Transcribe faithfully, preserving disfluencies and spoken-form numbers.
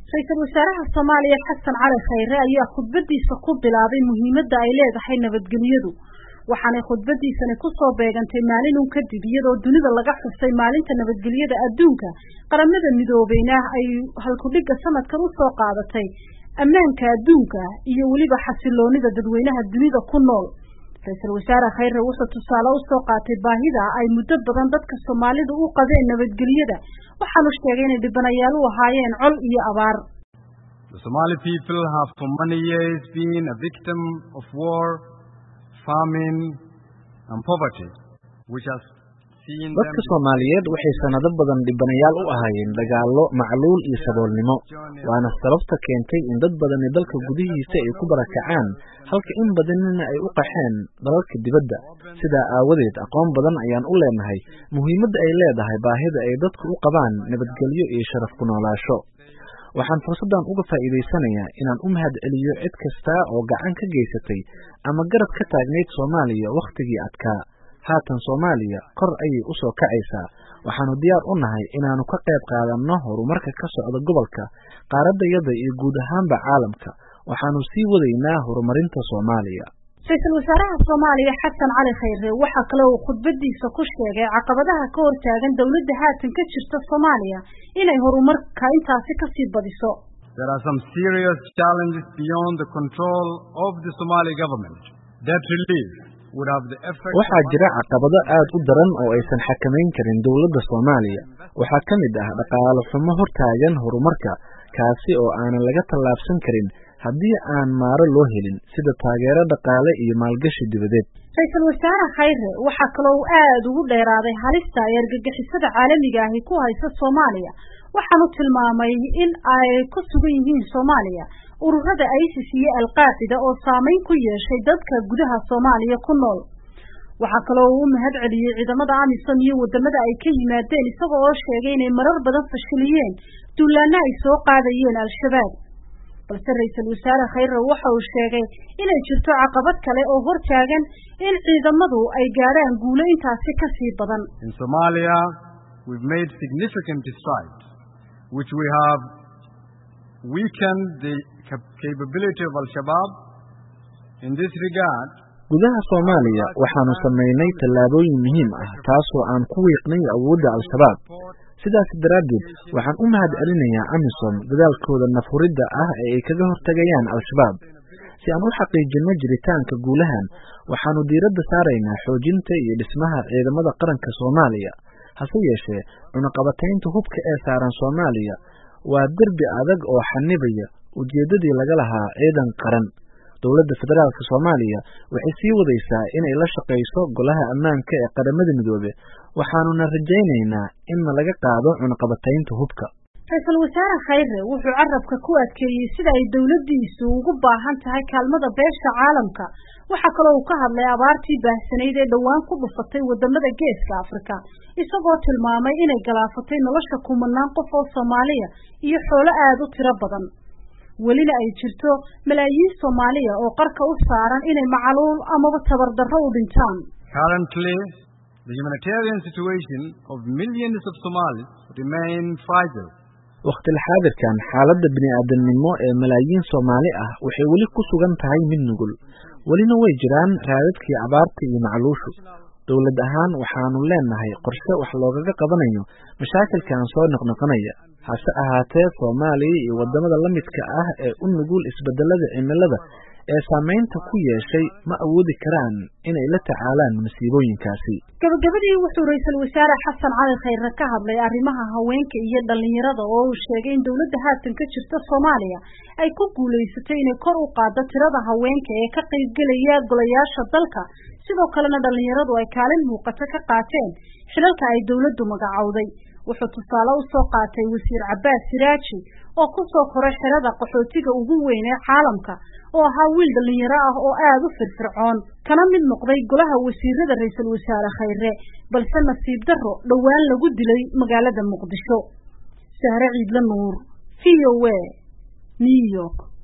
Ra'iisul Wasaaraha Soomaaliya Xasan Cali Khayre ayaa khudbadiisa ku bilaabay muhiimadda ay leedahay nabadgelyadu waxaana khudbadiisani ku soo beegantay maalin uu kadib iyadoo dunida laga xusay maalinta nabadgelyada adduunka qaramada midoobeyna ay halkudhiga sanadkan u soo qaadatay ammaanka adduunka iyo waliba xasiloonida dadweynaha dunida ku nool. Ra'iisul Wasaare Khayre wuxuu tusaale u soo qaatay baahida ay muddo badan dadka Soomaalidu u qabeen nabadgelyada waxaanu sheegay inay dhibanayaal u ahaayeen col iyo abaar. The Somali people have for many years been a victim of war, famine and poverty, which has seen them. Dadka Soomaaliyeed waxay sanado badan dhibanayaal u ahaayeen dagaallo, macluul iyo saboolnimo, waana sababta keentay in dad badan ee dalka gudihiisa ay ku barakacaan halka in badanina ay u qaxeen dalalka dibadda. Sidaa aawadeed aqoon badan ayaan u leenahay muhiimadda ay leedahay baahida ay dadku u qabaan nabadgelyo iyo sharaf ku noolaasho. Waxaan fursadan uga faa'iideysanayaa inaan u mahadceliyo cid kasta oo gacan ka geysatay ama garab ka taagneyd Soomaaliya waqtigii adkaa. Haatan Soomaaliya kor ayay u soo kacaysaa. Waxaanu diyaar u nahay inaanu ka qayb qaadanno horumarka ka socda gobolka, qaaradayada iyo guud ahaanba caalamka. Waxaanu sii wadaynaa horumarinta Soomaaliya. Ra'iisul Wasaaraha Soomaaliya Xasan Cali Khayre waxa kale oo khudbadiisa ku sheegay caqabadaha ka hortaagan dawladda haatan ka jirta Soomaaliya inay horumarka intaasi ka sii badiso. There are some serious challenges beyond the control of the Somali government that relief would have the effect. Waxaa jira caqabado aad u daran oo aysan xakameyn karin dawladda Soomaaliya. Waxaa ka mid ah dhaqaale xumo hortaagan horumarka kaasi oo aan laga tallaabsan karin haddii aan maaro loo helin sida taageero dhaqaale iyo maalgashi dibadeed. Ra'iisul Wasaare Khayre waxa kale oo aad ugu dheeraaday halista ay argagixisada caalamiga ah ku haysa Soomaaliya waxaanu tilmaamay in ay ku sugan yihiin Soomaaliya ururada ISIS iyo Al-Qaacida oo saameyn ku yeeshay dadka gudaha Soomaaliya ku nool. waxa kale oo uu mahadceliyay ciidamada AMISOM iyo wadamada ay ka yimaadeen isagoo oo sheegay inay marar badan fashiliyeen duulaana ay soo qaadayeen Al-Shabaab. balse Ra'iisul Wasaare Khayre waxa uu sheegay inay jirto caqabad kale oo hortaagan in ciidamadu ay gaaraan guulo intaasi ka sii badan. In Somalia we've made significant strides which we have weakened the capability of Al-Shabaab. In this regard, gudaha Soomaaliya waxaanu sameynay tallaabooyin muhiim ah taasoo aan ku wiiqnay awoodda Al-Shabaab. sidaas daraaddeed waxaan u mahadcelinayaa AMISOM dadaalkooda nafuridda ah ee ay kaga hortagayaan Al-Shabaab. si aan u xaqiijino jiritaanka guulahan waxaanu diiradda saaraynaa xoojinta iyo dhismaha ciidamada qaranka Soomaaliya. hase yeeshee cunaqabataynta hubka ee saaran Soomaaliya waa derbi adag oo xanibaya ujeedadii laga lahaa ciidan qaran. dawladda federaalka Soomaaliya waxay sii wadaysaa inay la shaqeyso golaha ammaanka ee qaramada midoobe waxaanuna rajaynaynaa in laga qaado cunaqabataynta hubka. Ra'iisul Wasaare Khayre wuxuu carabka ku adkeeyay sida ay dawladdiisu ugu baahan tahay kaalmada beesha caalamka. waxa kale oo uu ka hadlay abaartii baahsanayd ee dhawaan ku dhufatay wadamada Geeska Afrika isagoo tilmaamay inay galaafatay nolosha kumanaan qof oo Soomaaliya iyo xoolo aad u tiro badan. welina ay jirto malaayiin Soomaaliya oo qarka u saaran inay macluul ama tabar darro u dhintaan. Currently, the humanitarian situation of millions of Somalis remain fragile. waqti xaadirkan xaaladda bini'aadanimo ee malaayiin Soomaali ah waxay weli ku sugan tahay mid nugul. welina way jiraan raadadkii abaarta iyo macluushu. dawlad ahaan waxaanu leenahay qorshe wax loogaga qabanayo mashaakilkan soo noqnoqonaya. hase ahaatee Soomaaliya iyo wadamada la midka ah ee u nugul isbedelada cimilada ee saameynta ku yeeshay ma awoodi karaan inay la tacaalaan masiibooyinkaasi. gabagabadii wuxuu Ra'iisul Wasaare Xasan Cali Khayre ka hadlay arrimaha haweenka iyo dhalinyarada oo uu sheegay in dawladda haatan ka jirta Soomaaliya ay ku guuleysatay inay kor u qaaddo tirada haweenka ee ka qaybgalaya golayaasha dalka sidoo kalena dhalinyaradu ay kaalin muuqata ka qaateen xilalka ay dawladdu magacowday. wuxuu tusaale u soo qaatay Wasiir Cabbaas Siraaji oo ku soo koray xirada qaxootiga ugu weyn ee caalamka oo ahaa wiil dhalinyaro ah oo aad u firfircoon kana mid noqday golaha wasiirada Ra'iisul Wasaare Khayre balse nasiib darro dhawaan lagu dilay magaalada Muqdisho. Sahre Ciidla Nuur, V O A, New York.